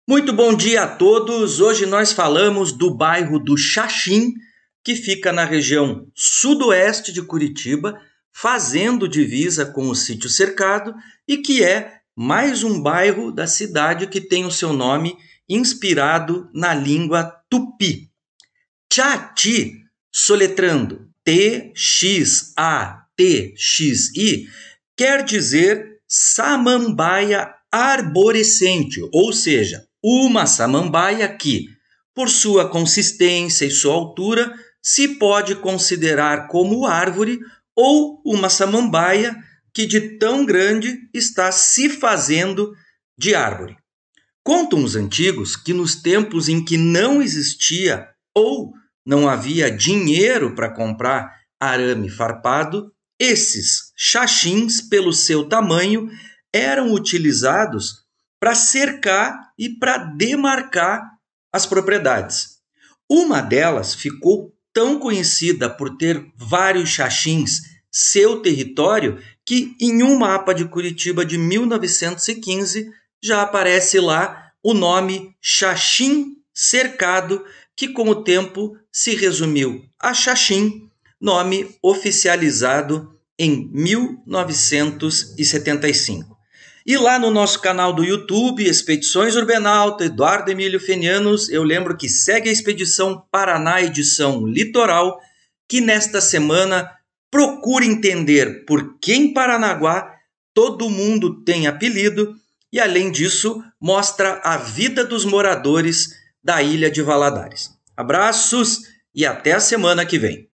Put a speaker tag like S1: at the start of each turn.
S1: Muito bom dia a todos. Hoje nós falamos do bairro do Xaxim, que fica na região sudoeste de Curitiba, fazendo divisa com o Sítio Cercado e que é mais um bairro da cidade que tem o seu nome inspirado na língua tupi. Xati, soletrando T-X-A-T-X-I, quer dizer samambaia arborescente, ou seja, uma samambaia que, por sua consistência e sua altura, se pode considerar como árvore ou uma samambaia que de tão grande está se fazendo de árvore. Contam os antigos que nos tempos em que não existia ou não havia dinheiro para comprar arame farpado, esses xaxins, pelo seu tamanho, eram utilizados para cercar e para demarcar as propriedades. Uma delas ficou tão conhecida por ter vários xaxins, seu território, que em um mapa de Curitiba de 1915 já aparece lá o nome Xaxim Cercado, que com o tempo se resumiu a Xaxim, nome oficializado em 1975. E lá no nosso canal do YouTube, Expedições Urbanauta, Eduardo Emílio Fenianos, eu lembro que segue a Expedição Paraná Edição Litoral, que nesta semana procura entender por que em Paranaguá todo mundo tem apelido e, além disso, mostra a vida dos moradores da ilha de Valadares. Abraços e até a semana que vem.